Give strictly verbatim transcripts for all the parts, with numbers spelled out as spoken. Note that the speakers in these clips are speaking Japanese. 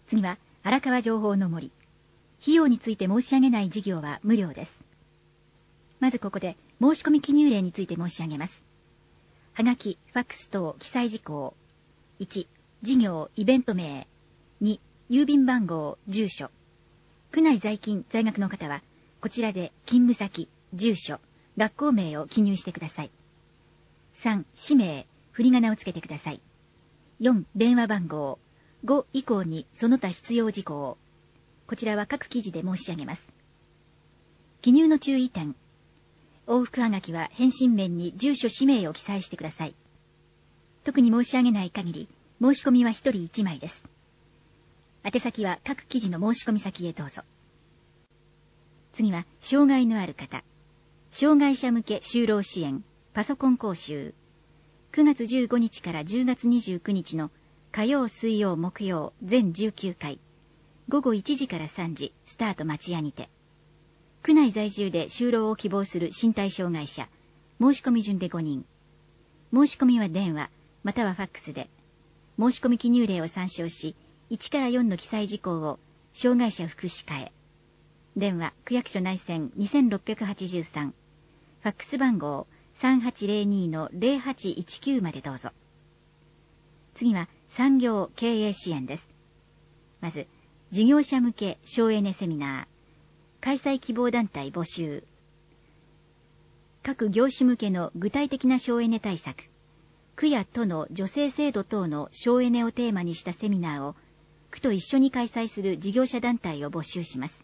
次は荒川情報の森。費用について申し上げない事業は無料です。まずここで申し込み記入例について申し上げます。はがき、ファックス等記載事項。いち、事業、イベント名。に、郵便番号、住所。区内在勤、在学の方は、こちらで勤務先、住所、学校名を記入してください。さん、氏名、振り仮名をつけてください。よん、電話番号。ご以降にその他必要事項。こちらは各記事で申し上げます。記入の注意点。往復はがきは返信面に住所氏名を記載してください。特に申し上げない限り、申し込みはひとりいちまいです。宛先は各記事の申し込み先へどうぞ。次は、障害のある方。障害者向け就労支援、パソコン講習。くがつじゅうごにちからじゅうがつにじゅうくにちの火曜、水曜、木曜、全じゅうきゅうかい。ごごいちじからさんじ、スタート町屋にて。区内在住で就労を希望する身体障害者、申し込み順でごにん。申し込みは電話、またはファックスで。申し込み記入例を参照し、いちからよんの記載事項を障害者福祉課へ。電話、区役所内線にせんろっぴゃくはちじゅうさん。ファックス番号 さんはちゼロに のゼロはちいちきゅう までどうぞ。次は産業経営支援です。まず、事業者向け省エネセミナー。開催希望団体募集。各業種向けの具体的な省エネ対策。区や都の助成制度等の省エネをテーマにしたセミナーを区と一緒に開催する事業者団体を募集します。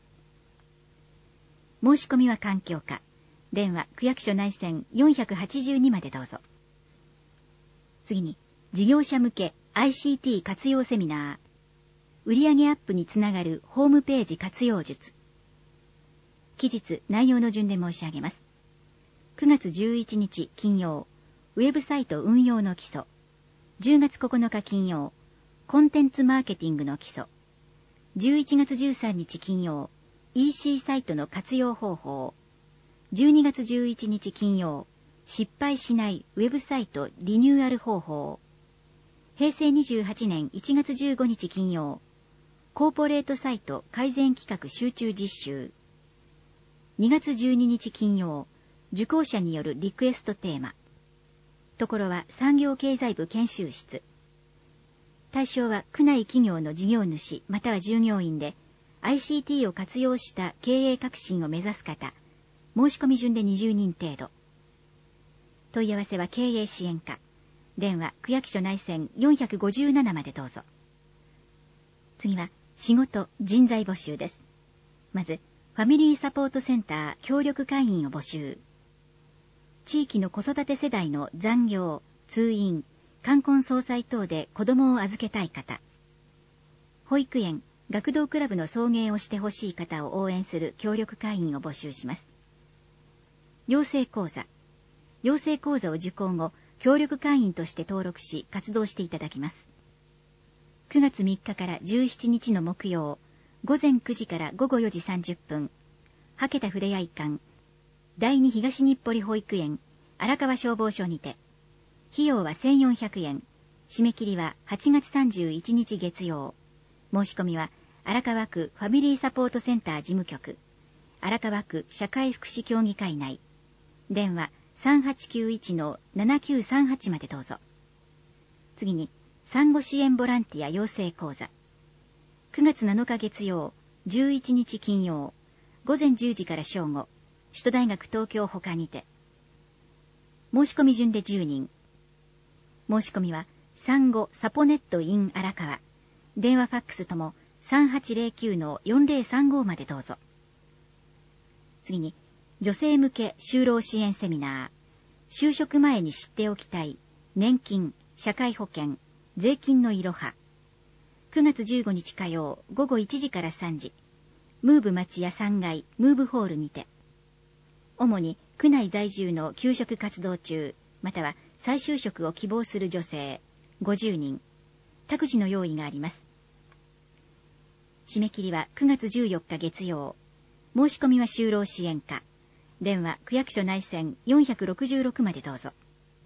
申し込みは環境課。電話、区役所内線よんひゃくはちじゅうにまでどうぞ。次に、事業者向け アイシーティー 活用セミナー。売上アップにつながるホームページ活用術。期日、内容の順で申し上げます。くがつじゅういちにち金曜、ウェブサイト運用の基礎。じゅうがつここのか金曜、コンテンツマーケティングの基礎。じゅういちがつじゅうさんにち金曜、イーシー サイトの活用方法。じゅうにがつじゅういちにち金曜、失敗しないウェブサイトリニューアル方法。へいせいにじゅうはちねんいちがつじゅうごにち金曜、コーポレートサイト改善企画集中実習。にがつじゅうににち金曜、受講者によるリクエストテーマ。ところは産業経済部研修室。対象は区内企業の事業主または従業員で アイシーティー を活用した経営革新を目指す方。申し込み順でにじゅうにん程度。問い合わせは経営支援課。電話、区役所内線よんひゃくごじゅうななまでどうぞ。次は仕事、人材募集です。まず、ファミリーサポートセンター協力会員を募集。地域の子育て世代の残業、通院、冠婚葬祭等で子供を預けたい方。保育園、学童クラブの送迎をしてほしい方を応援する協力会員を募集します。養成講座。養成講座を受講後、協力会員として登録し活動していただきます。くがつみっかからじゅうしちにちの木曜、ごぜんくじからごごよじさんじゅっぷん、はけたふれあい館、だいに東日暮里保育園、荒川消防署にて、費用はせんよんひゃくえん、締め切りははちがつさんじゅういちにち月曜、申し込みは荒川区ファミリーサポートセンター事務局、荒川区社会福祉協議会内、電話 さんはちきゅういち のななきゅうさんはち までどうぞ。次に、産後支援ボランティア養成講座。くがつなのか月曜、じゅういちにち金曜、ごぜんじゅうじから正午、首都大学東京他にて。申し込み順でじゅうにん。申し込みは、産後サポネット in 荒川。電話ファックスともさんはちゼロきゅうのよんゼロさんごまでどうぞ。次に、女性向け就労支援セミナー。就職前に知っておきたい、年金、社会保険、税金のいろは。くがつじゅうごにち火曜、ごごいちじからさんじ。ムーブ町屋さんがい、ムーブホールにて。主に、区内在住の求職活動中、または再就職を希望する女性、ごじゅうにん。託児の用意があります。締め切りはくがつじゅうよっか月曜。申し込みは就労支援課。電話、区役所内線よんひゃくろくじゅうろくまでどうぞ。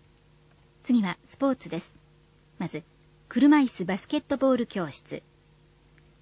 次はスポーツです。まず、車椅子バスケットボール教室。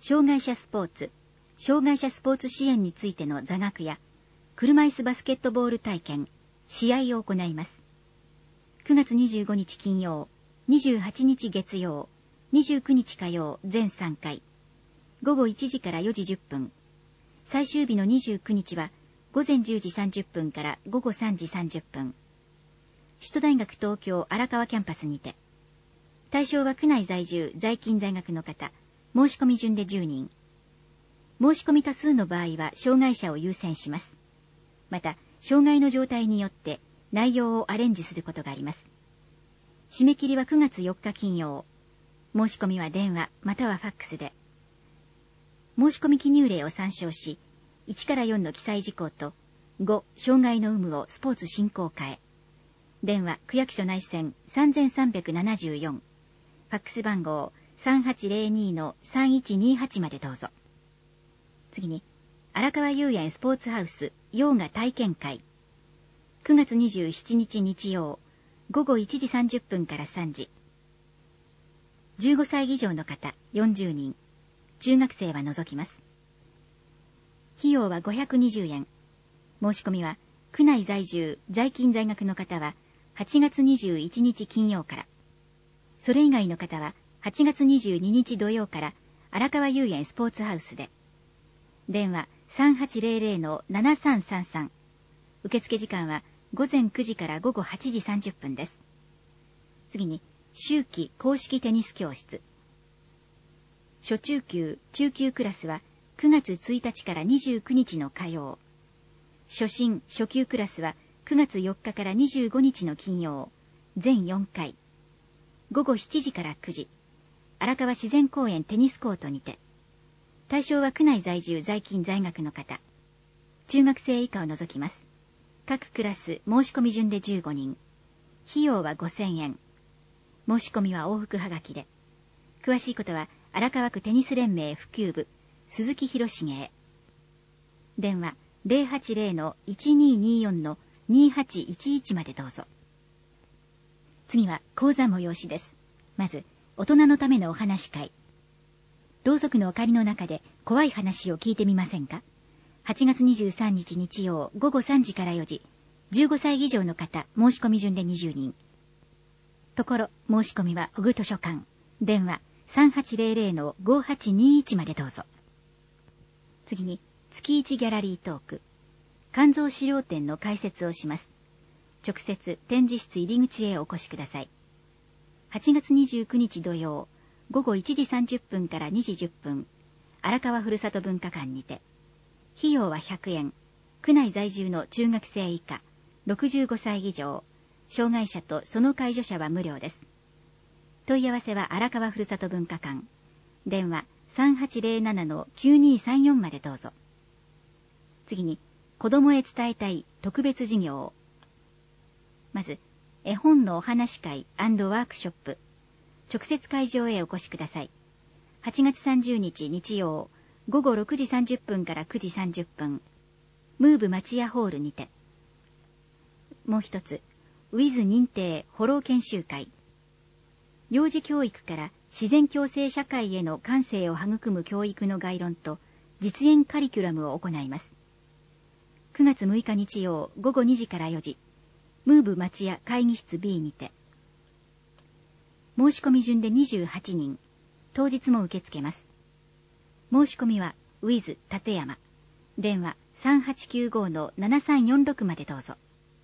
障害者スポーツ、障害者スポーツ支援についての座学や、車椅子バスケットボール体験、試合を行います。くがつにじゅうごにち金曜、にじゅうはちにち月曜、にじゅうくにち火曜全さんかい、ごごいちじからよじじゅっぷん、最終日のにじゅうくにちはごぜんじゅうじさんじゅっぷんからごごさんじさんじゅっぷん、首都大学東京荒川キャンパスにて、対象は区内在住在勤在学の方、申し込み順でじゅうにん。申し込み多数の場合は障害者を優先します。また、障害の状態によって内容をアレンジすることがあります。締め切りはくがつよっか金曜。申し込みは電話またはファックスで。申し込み記入例を参照し、いちからよんの記載事項とご、障害の有無をスポーツ振興課へ。電話、区役所内線さんさんななよん。ファックス番号 さんはちぜろにのさんいちにはち までどうぞ。次に、荒川遊園スポーツハウスヨーガ体験会。くがつにじゅうしちにち日曜、ごごいちじさんじゅっぷんからさんじ。じゅうごさい以上の方よんじゅうにん、中学生は除きます。費用はごひゃくにじゅうえん。申し込みは、区内在住、在勤在学の方は、はちがつにじゅういちにち金曜から、それ以外の方は、はちがつにじゅうににち土曜から、荒川遊園スポーツハウスで。電話 さんはちぜろぜろのななさんさんさん。受付時間はごぜんくじからごごはちじさんじゅっぷんです。次に、秋季公式テニス教室。初中級、中級クラスはくがつついたちからにじゅうくにちの火曜。初進、初級クラスはくがつよっかからにじゅうごにちの金曜。全よんかい。ごごしちじからくじ。荒川自然公園テニスコートにて。対象は区内在住在勤在学の方。中学生以下を除きます。各クラス申し込み順でじゅうごにん。費用はごせんえん。申し込みは往復はがきで。詳しいことは荒川区テニス連盟普及部鈴木博重へ。電話 ゼロはちゼロのいちにによんのにはちいちいち までどうぞ。次は講座催しです。まず、大人のためのお話会。ろうそくの明かりの中で怖い話を聞いてみませんか。はちがつにじゅうさんにち日曜ごごさんじからよじ、じゅうごさい以上の方申し込み順でにじゅうにん。ところ、申し込みは小具図書館。電話さんはちゼロゼロのごはちにいちまでどうぞ。次に、月いちギャラリートーク。肝臓資料展の解説をします。直接展示室入り口へお越しください。はちがつにじゅうくにち土曜、ごごいちじさんじゅっぷんからにじじゅっぷん、荒川ふるさと文化館にて。費用はひゃくえん。区内在住の中学生以下、ろくじゅうごさい以上、障害者とその介助者は無料です。問い合わせは荒川ふるさと文化館。電話さんはちゼロななのきゅうにさんよんまでどうぞ。次に、子供へ伝えたい特別授業。まず、絵本のお話会&ワークショップ。直接会場へお越しください。はちがつさんじゅうにち日曜、ごごろくじさんじゅっぷんからくじさんじゅっぷん、ムーブ町屋ホールにて。もう一つ、ウィズ認定フォロー研修会。幼児教育から自然共生社会への感性を育む教育の概論と実演カリキュラムを行います。くがつむいか日曜ごごにじからよじ、ムーブ町屋会議室 ビー にて。申し込み順でにじゅうはちにん、当日も受け付けます。申し込みはウィズ立山。電話さんはちきゅうごのななさんよんろくまでどうぞ。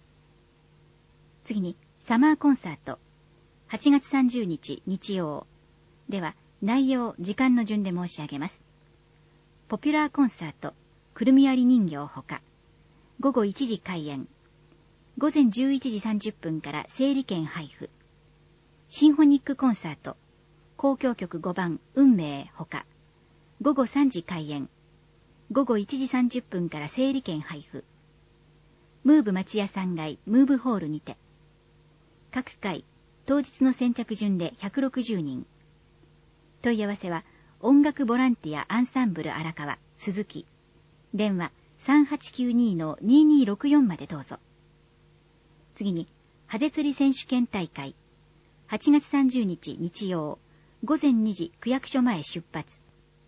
次に、サマーコンサート。はちがつさんじゅうにち日曜。では、内容、時間の順で申し上げます。ポピュラーコンサート、くるみ割り人形ほか。ごごいちじ開演。ごぜんじゅういちじさんじゅっぷんから整理券配布。シンフォニックコンサート、交響曲ごばん、運命ほか。ごごさんじ開演。ごごいちじさんじゅっぷんから整理券配布。ムーブ町屋さんがいムーブホールにて。各回、当日の先着順でひゃくろくじゅうにん。問い合わせは、音楽ボランティアアンサンブル荒川、鈴木。電話さんはちきゅうにのににろくよんまでどうぞ。次に、ハゼ釣り選手権大会。はちがつさんじゅうにち日曜、ごぜんにじ区役所前出発。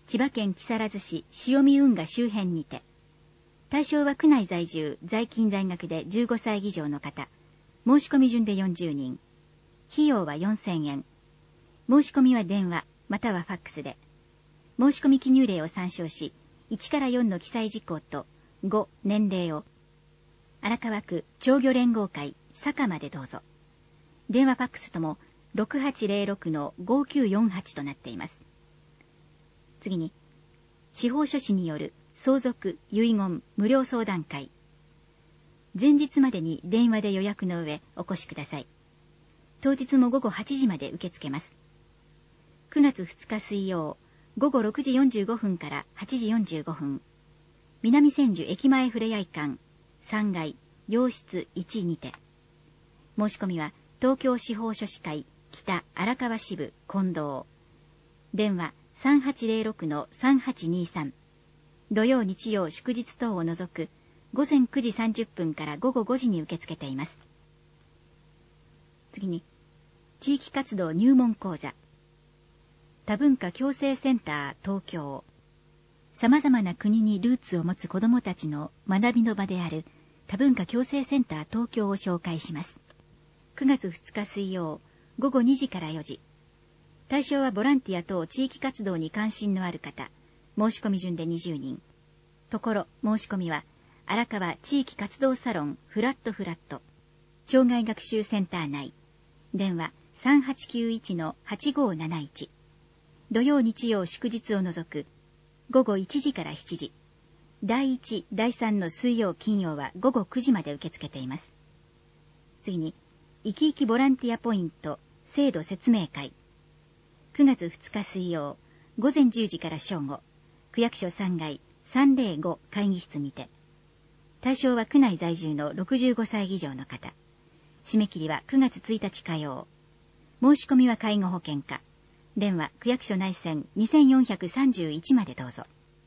千葉県木更津市塩見運河周辺にて。対象は区内在住、在勤在学でじゅうごさい以上の方。申し込み順でよんじゅうにん。費用はよんせんえん。申し込みは電話、またはファックスで。申し込み記入例を参照し、いちからよんの記載事項とご、年齢を。荒川区町魚連合会坂までどうぞ。電話ファックスともろくはちゼロろくのごきゅうよんはちとなっています。次に、司法書士による相続・遺言無料相談会。前日までに電話で予約の上お越しください。当日も午後はちじまで受け付けます。くがつふつか水曜、午後ろくじよんじゅうごふんからはちじよんじゅうごふん。南千住駅前ふれあい館さんがい洋室いちにて。申し込みは東京司法書士会北荒川支部近藤。電話さんはちゼロろくのさんはちにさん。土曜日曜祝日等を除く午前くじさんじゅっぷんから午後ごじに受け付けています。次に、地域活動入門講座。多文化共生センター東京。様々な国にルーツを持つ子どもたちの学びの場である多文化共生センター東京を紹介します。くがつふつか水曜、午後にじからよじ。対象はボランティア等地域活動に関心のある方。申し込み順でにじゅうにん。ところ、申し込みは、荒川地域活動サロンフラットフラット。障害学習センター内。電話さんはちきゅういちのはちごーなないち。土曜日曜祝日を除く、午後いちじからしちじ。だいいち、だいさんの水曜金曜は午後くじまで受け付けています。次に、いきいきボランティアポイント制度説明会。くがつふつか水曜、午前じゅうじから正午。区役所さんがいさんぜろご会議室にて。対象は区内在住のろくじゅうごさい以上の方。締め切りはくがつついたち火曜。申し込みは介護保険課。電話区役所内線にせんよんひゃくさんじゅういちまでどうぞ。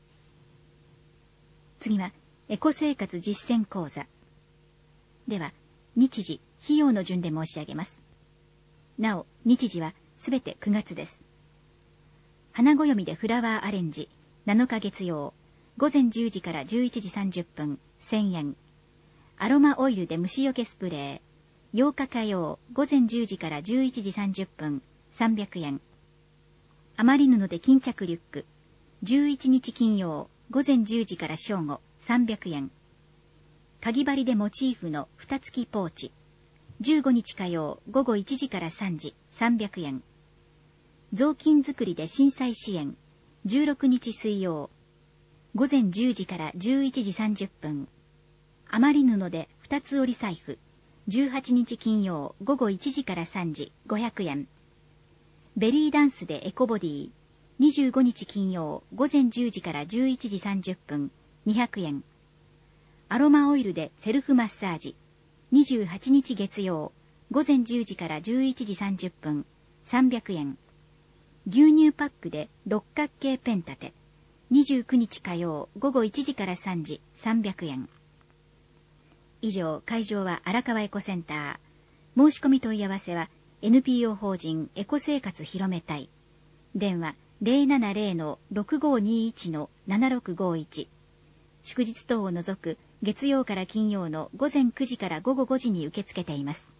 次はエコ生活実践講座。では、日時、費用の順で申し上げます。なお、日時はすべてくがつです。花暦でフラワーアレンジ。なのか月曜、午前じゅうじからじゅういちじさんじゅっぷん、せんえん。アロマオイルで虫除けスプレー、ようか火曜、午前じゅうじからじゅういちじさんじゅっぷん、さんびゃくえん。余り布で巾着リュック、じゅういちにち金曜、午前じゅうじから正午、さんびゃくえん。かぎ針でモチーフの蓋付きポーチ、じゅうごにち火曜、午後いちじからさんじ、さんびゃくえん。雑巾作りで震災支援、じゅうろくにち水曜、午前じゅうじからじゅういちじさんじゅっぷん。余り布で二つ折り財布、じゅうはちにち金曜、午後いちじからさんじ、ごひゃくえん。ベリーダンスでエコボディ、にじゅうごにち金曜、午前じゅうじからじゅういちじさんじゅっぷん、にひゃくえん。アロマオイルでセルフマッサージ、にじゅうはちにち月曜、午前じゅうじからじゅういちじさんじゅっぷん、さんびゃくえん。牛乳パックで六角形ペン立て、にじゅうくにち火曜、午後いちじからさんじ、さんびゃくえん。以上、会場は荒川エコセンター。申し込み問い合わせは エヌピーオー 法人エコ生活広めたい。電話ゼロななゼロのろくごにいちのななろくごいち。祝日等を除く月曜から金曜の午前くじから午後ごじに受け付けています。